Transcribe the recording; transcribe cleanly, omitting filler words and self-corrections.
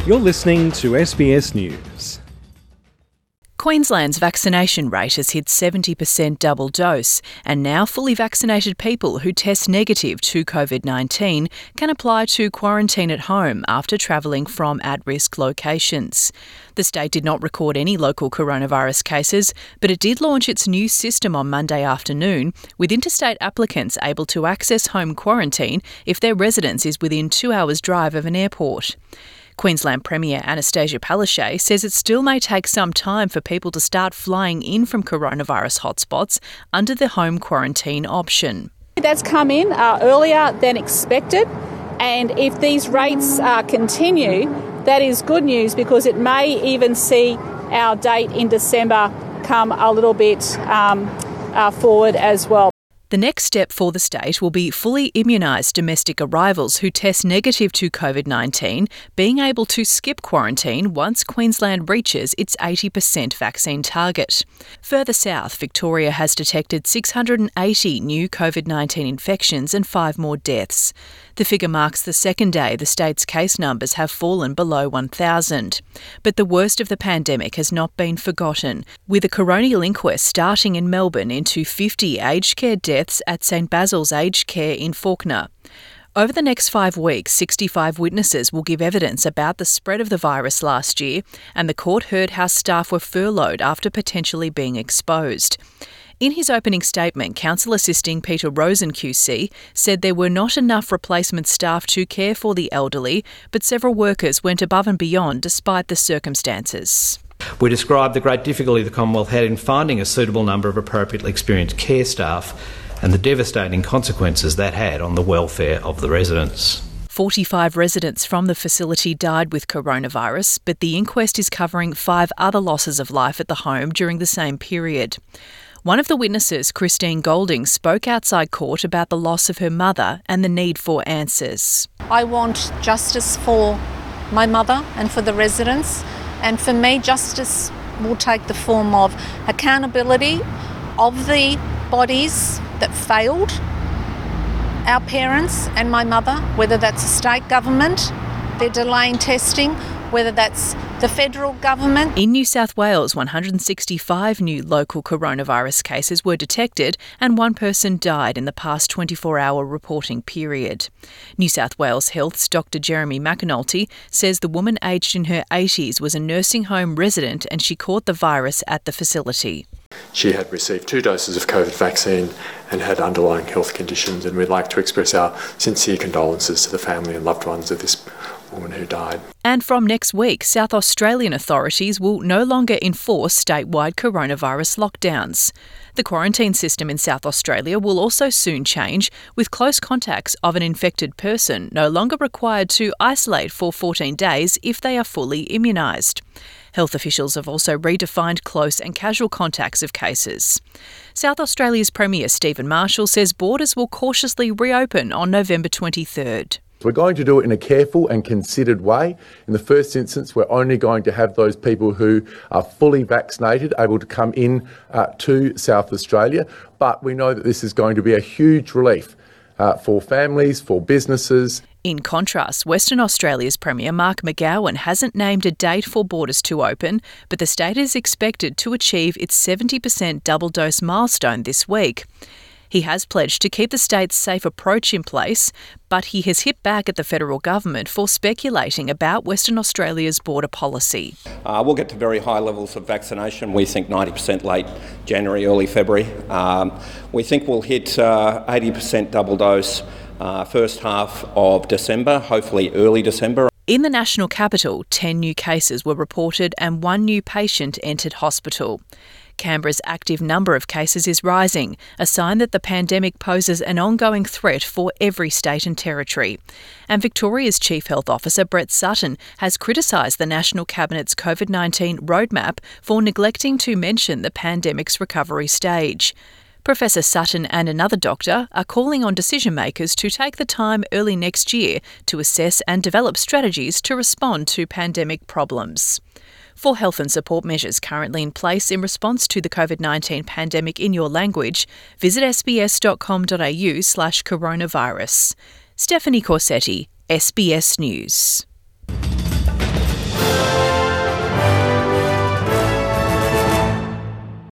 You're listening to SBS News. Queensland's vaccination rate has hit 70% double dose, and now fully vaccinated people who test negative to COVID-19 can apply to quarantine at home after travelling from at-risk locations. The state did not record any local coronavirus cases, but it did launch its new system on Monday afternoon, with interstate applicants able to access home quarantine if their residence is within 2 hours' drive of an airport. Queensland Premier Anastasia Palaszczuk says it still may take some time for people to start flying in from coronavirus hotspots under the home quarantine option. That's come in earlier than expected, and if these rates continue, that is good news because it may even see our date in December come a little bit forward as well. The next step for the state will be fully immunised domestic arrivals who test negative to COVID-19 being able to skip quarantine once Queensland reaches its 80% vaccine target. Further south, Victoria has detected 680 new COVID-19 infections and 5 more deaths. The figure marks the second day the state's case numbers have fallen below 1,000. But the worst of the pandemic has not been forgotten, with a coronial inquest starting in Melbourne into 50 aged care deaths at St Basil's Aged Care in Fawkner. Over the next 5 weeks, 65 witnesses will give evidence about the spread of the virus last year, and the court heard how staff were furloughed after potentially being exposed. In his opening statement, Counsel Assisting Peter Rosen QC said there were not enough replacement staff to care for the elderly, but several workers went above and beyond despite the circumstances. We described the great difficulty the Commonwealth had in finding a suitable number of appropriately experienced care staff and the devastating consequences that had on the welfare of the residents. 45 residents from the facility died with coronavirus, but the inquest is covering 5 other losses of life at the home during the same period. One of the witnesses, Christine Golding, spoke outside court about the loss of her mother and the need for answers. I want justice for my mother and for the residents, and for me justice will take the form of accountability of the bodies that failed our parents and my mother, whether that's the state government, they're delaying testing, whether that's the federal government. In New South Wales, 165 new local coronavirus cases were detected and 1 person died in the past 24-hour reporting period. New South Wales Health's Dr Jeremy McAnulty says the woman aged in her 80s was a nursing home resident and she caught the virus at the facility. She had received 2 doses of COVID vaccine and had underlying health conditions, and we'd like to express our sincere condolences to the family and loved ones of this woman who died. And from next week, South Australian authorities will no longer enforce statewide coronavirus lockdowns. The quarantine system in South Australia will also soon change, with close contacts of an infected person no longer required to isolate for 14 days if they are fully immunised. Health officials have also redefined close and casual contacts of cases. South Australia's Premier Stephen Marshall says borders will cautiously reopen on November 23rd. We're going to do it in a careful and considered way. In the first instance, we're only going to have those people who are fully vaccinated able to come in to South Australia. But we know that this is going to be a huge relief for families, for businesses. In contrast, Western Australia's Premier Mark McGowan hasn't named a date for borders to open, but the state is expected to achieve its 70% double dose milestone this week. He has pledged to keep the state's safe approach in place, but he has hit back at the federal government for speculating about Western Australia's border policy. We'll get to very high levels of vaccination. We think 90% late January, early February. We think we'll hit 80% double dose first half of December, hopefully early December. In the national capital, 10 new cases were reported and 1 new patient entered hospital. Canberra's active number of cases is rising, a sign that the pandemic poses an ongoing threat for every state and territory. And Victoria's Chief Health Officer Brett Sutton has criticised the National Cabinet's COVID-19 roadmap for neglecting to mention the pandemic's recovery stage. Professor Sutton and another doctor are calling on decision-makers to take the time early next year to assess and develop strategies to respond to pandemic problems. For health and support measures currently in place in response to the COVID-19 pandemic in your language, visit sbs.com.au/coronavirus. Stephanie Corsetti, SBS News.